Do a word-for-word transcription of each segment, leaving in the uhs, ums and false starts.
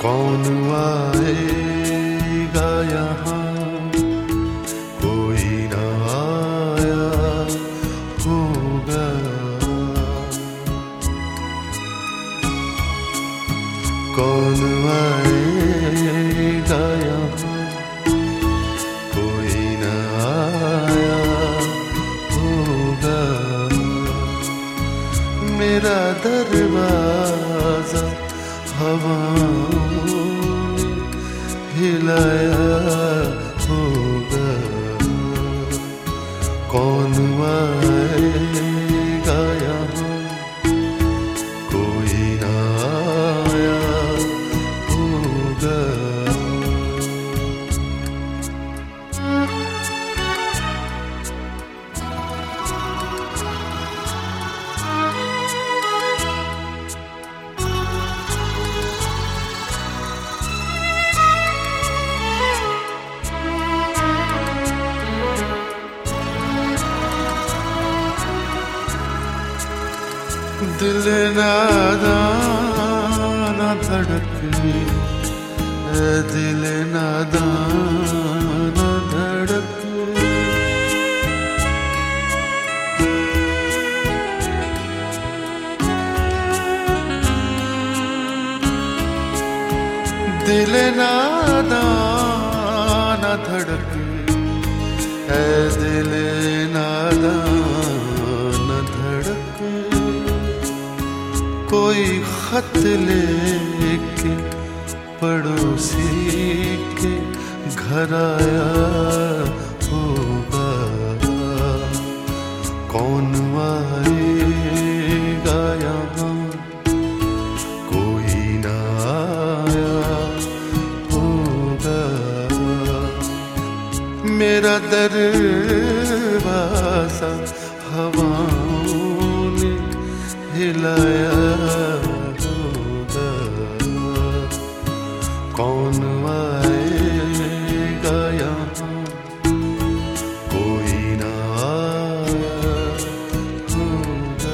कौन आएगा यहाँ, कोई ना आया होगा। कौन आएगा यहाँ, कोई ना आया होगा। मेरा दरवाजा हवाओं ने हिलाया होगा। कौन आएगा यहाँ, कोई ना आया होगा। दिल नादान न धड़के, दिल नादान न धड़के। दिल नादान न धड़के, दिल नादान न धड़के। कोई खत लेके पड़ोसी के घर आया होगा। कौन आएगा यहाँ, कोई ना आया होगा। मेरा दरवाजा हवाओं ने हिलाया होगा। कौन आएगा यहाँ, कोई ना आया होगा।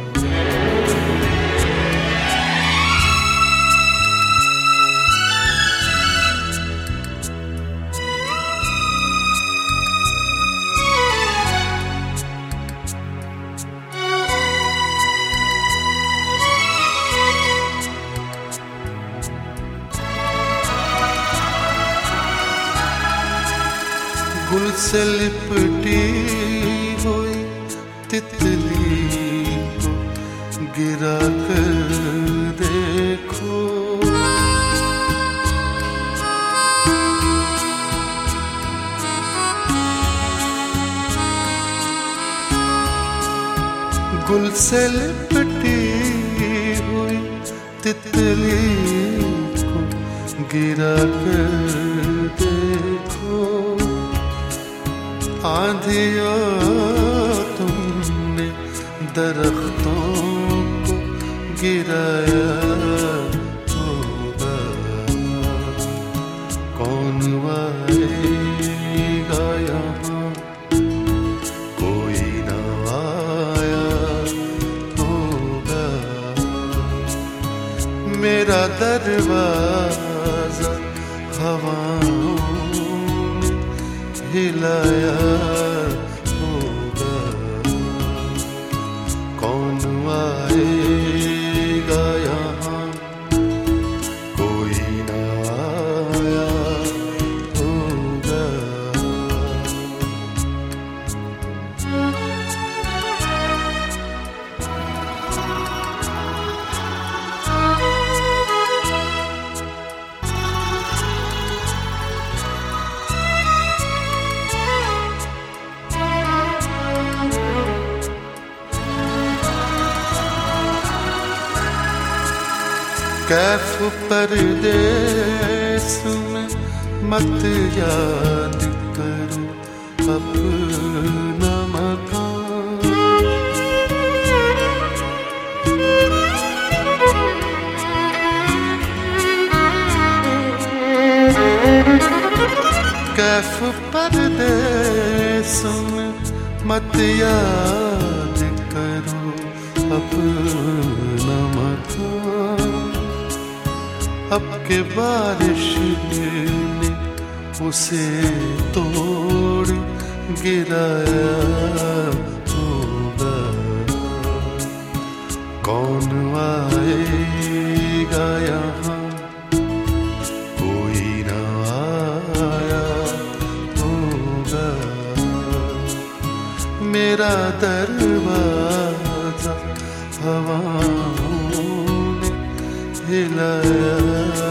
गुल से लिपटी हुई तितली को गिरा कर देखो। गुल से लिपटी हुई तितली को गिरा कर देखो। आंधियों तुमने दरख्तों को गिराया होगा। कौन आएगा यहाँ, कोई ना आया होगा। मेरा दरवाजा हवाओं ने हिलाया होगा। कौन आएगा यहाँ, कोई ना आया होगा। कैफ परदेस में मत याद करो अपना मकान। कैफ परदेस में मत याद करो अपना मकान। अब के बारिश ने उसे तोड़ गिराया होगा। कौन आएगा यहाँ, कोई ना आया होगा। मेरा दरवाजा हवाओं ने हिलाया